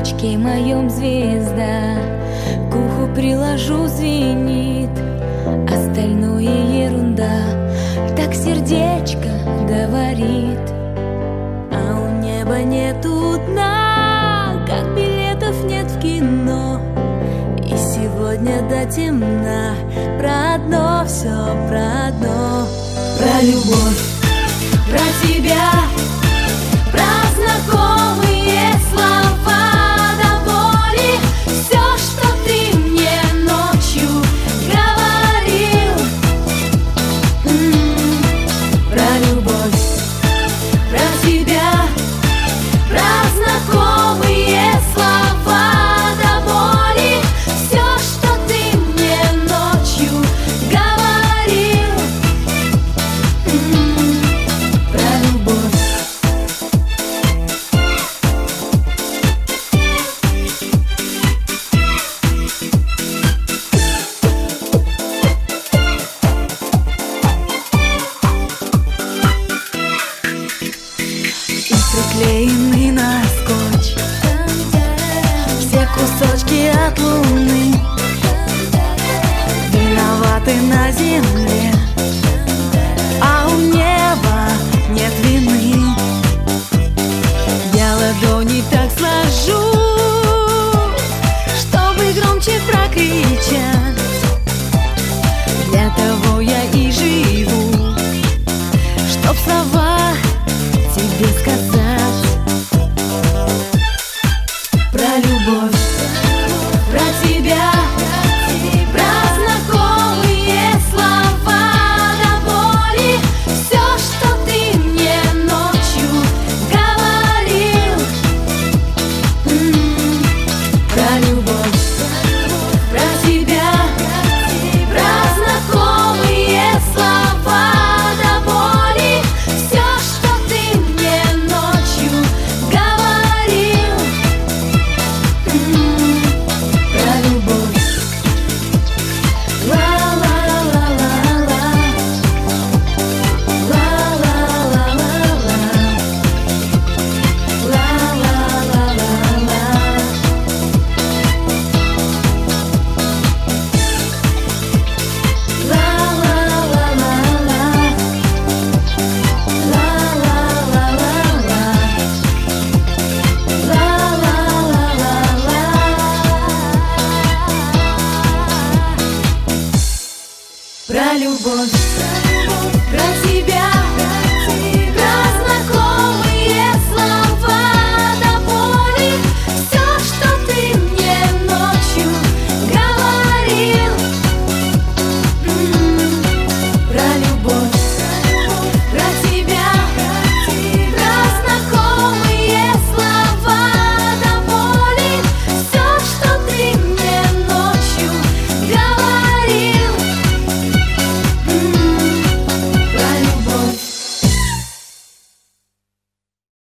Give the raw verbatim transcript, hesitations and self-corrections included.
облачке моем звезда, к уху приложу, звенит, остальное ерунда. Так сердечко говорит, а у неба нету дна, как билетов нет в кино. И сегодня до темна про одно, все про одно. Про любовь, про тебя, про знакомые слова до боли. Все, что ты мне ночью говорил. М-м-м. Про любовь, про тебя, про знакомые слова до боли. Все, что ты мне ночью говорил. М-м-м. Про любовь. И приклеены на скотч все кусочки от луны, виноваты на земле.